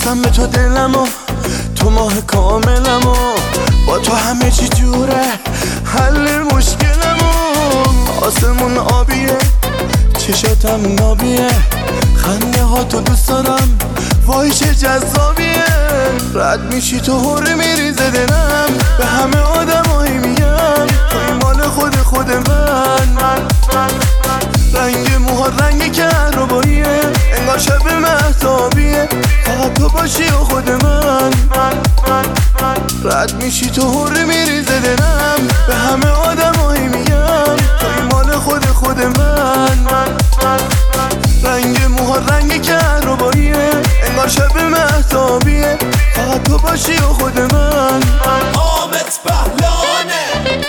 بستم به تو دلمو، تو ماه کاملمو، با تو همه چی جوره، حل مشکلمو. آسمون آبیه، چشاتم نابیه، خنده ها تو دوست دارم، وای چه جذابیه. رد میشی تو هوره میریزه دلم، به همه آدمایی میگم توی مال خود من. رنگ موها رنگ کهرباییه، انگار شب مهتابیه، فقط تو باشی و خود من. رد میشی تو هوره میریزه دلم، به همه آدمایی میگم توی مال خود من. رنگ موها رنگ کهرباییه، انگار شب مهتابیه، فقط تو باشی و خود من. حامد پهلوانه.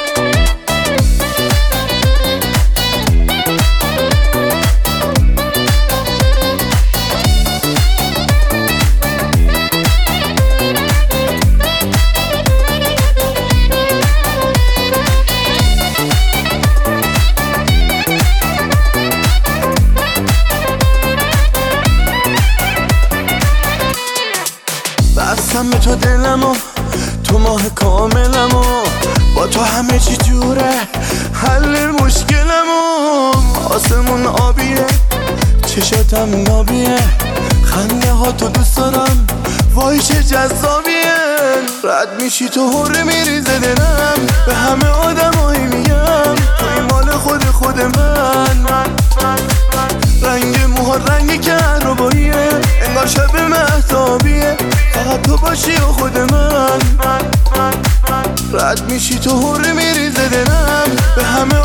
بستم به تو دلمو، تو ماه کاملمو، با تو همه چی جوره، حل مشکلمو. آسمون آبیه، چشاتم نابیه، خنده ها تو دوست دارم، وای چه جذابیه. رد میشی تو هوره میریزه دلم، به همه آدمایی میگم توی مال خود من. رنگ موها رنگ کهرباییه، انگار شب مهتابیه، فقط تو باشی و خود من. رد میشی تو هوره میریزه دلم، به همه